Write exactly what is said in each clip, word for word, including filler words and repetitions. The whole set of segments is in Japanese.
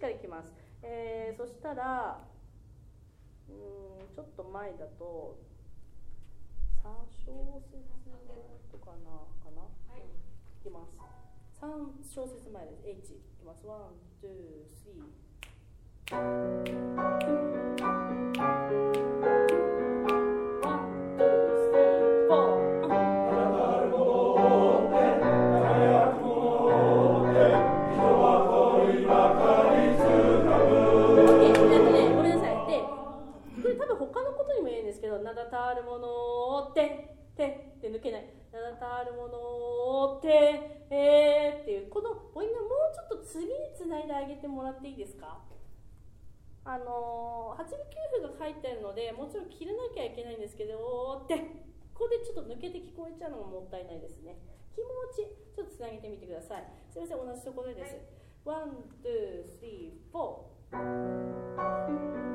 からいきます。えー、そしたらうーんちょっと前だとさん小節とかなかな、はい、いきます。さん小節前です。 H いきます。ワン、ツー、スリー。名だたるものをててって抜けない。名だたるものをてえーっていうこの母音がもうちょっと次につないであげてもらっていいですか。あのー、はちぶきゅうふが書いてあるのでもちろん切らなきゃいけないんですけどおーってここでちょっと抜けて聞こえちゃうのがもったいないですね。気持ちちょっとつなげてみてください。すいません、同じところです。ワン、ツー、スリー、フォー。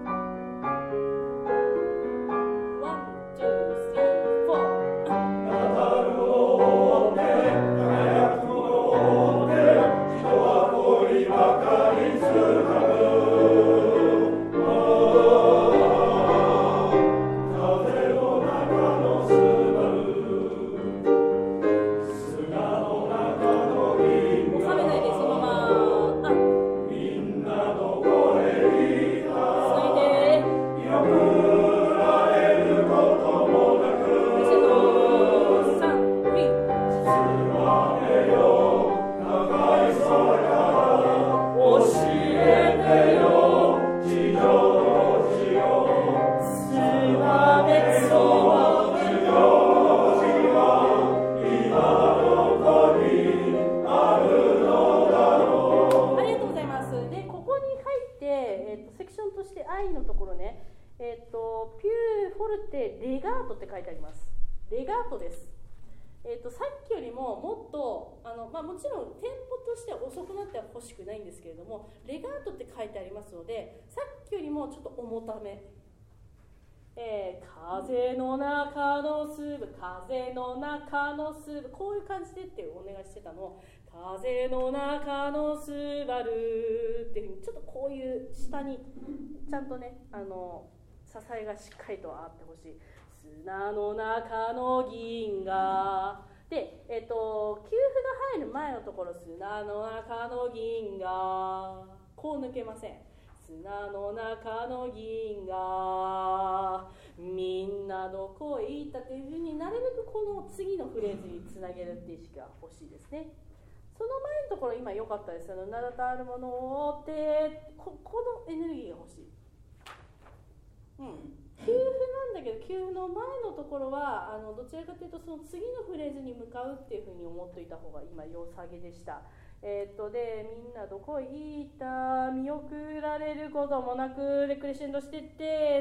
欲しくないんですけれども、レガートって書いてありますので、さっきよりもちょっと重ため、えー、風の中のスーブ、風の中のスーブ、こういう感じでってお願いしてたのを、風の中のスバルっていうふうにちょっとこういう下にちゃんとね、あの支えがしっかりとあってほしい。砂の中の銀河で、えっと、給付が入る前のところ、砂の中の銀河、こう抜けません。砂の中の銀河、みんなどこへ行ったというふうになるべくこの次のフレーズにつなげるっていう意識が欲しいですね。その前のところ、今良かったです。名だたるものをってこ、このエネルギーが欲しい。うん。給付なんだけど、給付の前のところはあのどちらかというとその次のフレーズに向かうっていうふうに思っておいた方が今良さげでした。えー、っとでみんなどこへ行った見送られることもなくでクレッシェンドしていって、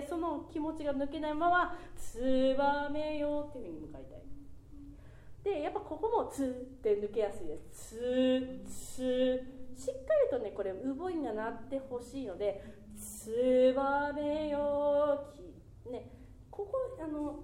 その気持ちが抜けないままつばめよっていうふうに向かいたい。でやっぱここもつって抜けやすいです。つつしっかりとねこれ産声が鳴ってほしいので、つばめよきね、ここあの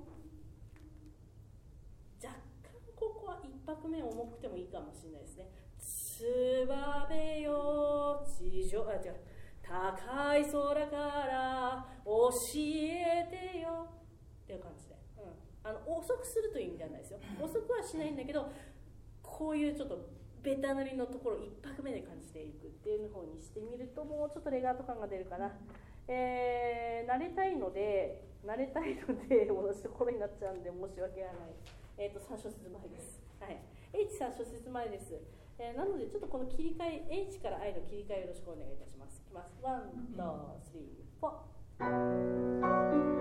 若干ここは一拍目重くてもいいかもしれないですね。つばめよ地上あ違う高い空から教えてよっていう感じで、うん、あの遅くするという意味ではないですよ。遅くはしないんだけど、こういうちょっとベタ塗りのところ一拍目で感じていくっていう方にしてみると、もうちょっとレガート感が出るかな。えー、慣れたいので慣れたいので同じところになっちゃうんで申し訳ない。えっ、ー、とさん小節前です。はい。H さん小節前です。えー、なのでちょっとこの切り替え H から I の切り替えよろしくお願いいたします。いきます。ワン、ツー、スリー、フォー。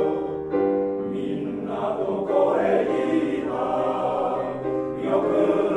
よく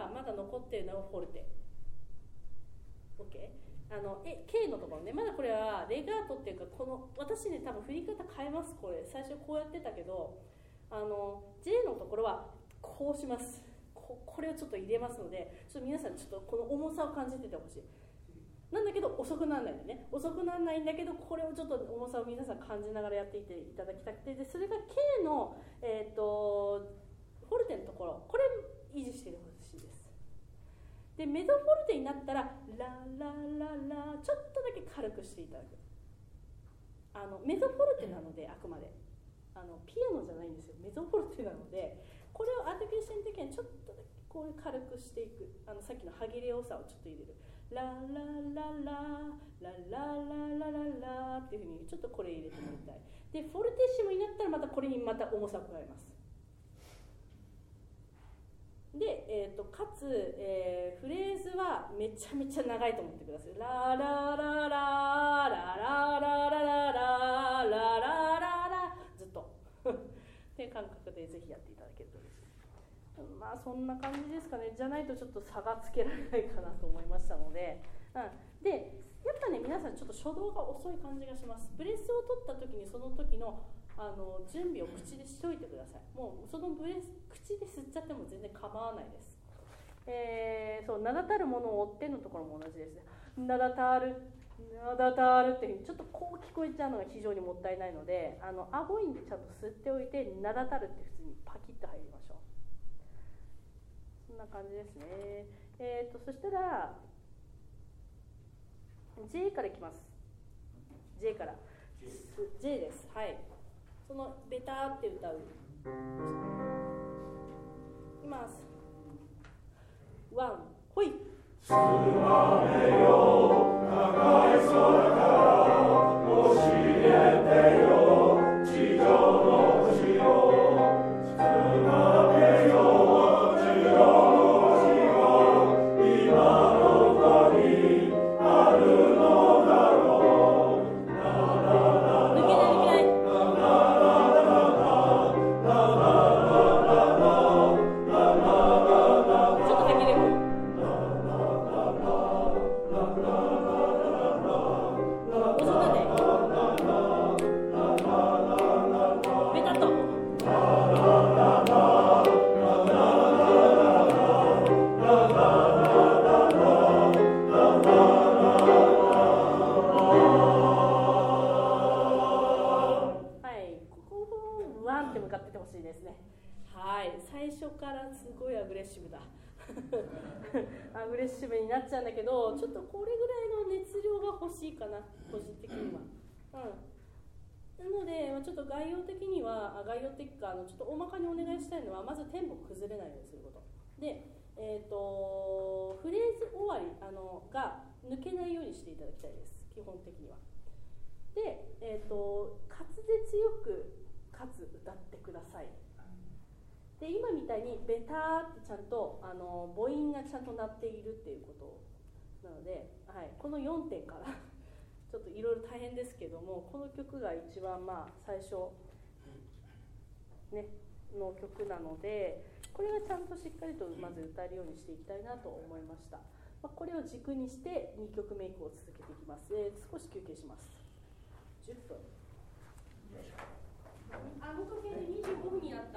がまだ残っているのはフォルテ。 OK。 あのえ K のところね、まだこれはレガートっていうか、この私ね多分振り方変えます。これ最初こうやってたけど、あの J のところはこうします。 こ, これをちょっと入れますので、ちょっと皆さんちょっとこの重さを感じててほしい。なんだけど遅くならないんでね、遅くならないんだけど、これをちょっと重さを皆さん感じながらやっていっていただきたくて、でそれが K の、えー、とフォルテのところ、これ維持してほしいです。でメゾフォルテになったらララララ、ちょっとだけ軽くしていただく。あのメゾフォルテなので、あくまであのピアノじゃないんですよ、メゾフォルテなので、これをアーティフィシャル的にちょっとだけこういう軽くしていく。あのさっきの歯切れ多さをちょっと入れる。ララララララララララっていうふうにちょっとこれ入れてみたい。でフォルテッシモになったらまたこれにまた重さを加えます。で、えー、とかつ、えー、フレーズはめちゃめちゃ長いと思ってください。ララララララララララララララ、ずっとっていう感覚でぜひやっていただけると嬉しい。まあそんな感じですかね。じゃないとちょっと差がつけられないかなと思いましたので、うん、でやっぱね皆さんちょっと初動が遅い感じがします。ブレスを取った時にその時のあの準備を口でしといてください。もうそのブレス口で吸っちゃっても全然構わないです。えー、そう名だたるものを追ってのところも同じですね。名だたる名だたるっていうふうにちょっとこう聞こえちゃうのが非常にもったいないので、あの顎インでちゃんと吸っておいて、名だたるって普通にパキッと入りましょう。そんな感じですね。えーとそしたら J からいきます。 J から J です。はい、そのベターって歌ういきます。ワンほい。つばめよ高い空から教えてよ地上の星よ。つばめよ地上の星が今どこにあるのだろう。抜けない抜けない。ちょっとだけでもアグレッシブになっちゃうんだけど、ちょっとこれぐらいの熱量が欲しいかな、個人的には。うん、なので、ちょっと概要的には、あ概要的かあのちょっと大まかにお願いしたいのは、まずテンポ崩れないようにすること。で、えー、とフレーズ終わりあのが抜けないようにしていただきたいです、基本的には。で、えー、と滑舌よくかつ歌ってください。で今みたいにベターってちゃんとあの母音がちゃんと鳴っているっていうことなので、はい、このよんてんからちょっといろいろ大変ですけども、この曲が一番まあ最初、ね、の曲なので、これがちゃんとしっかりとまず歌えるようにしていきたいなと思いました。まあ、これを軸にしてにきょくめ以降続けていきます。えー、少し休憩します。じゅっぷん。あの時計でにじゅうごふんになって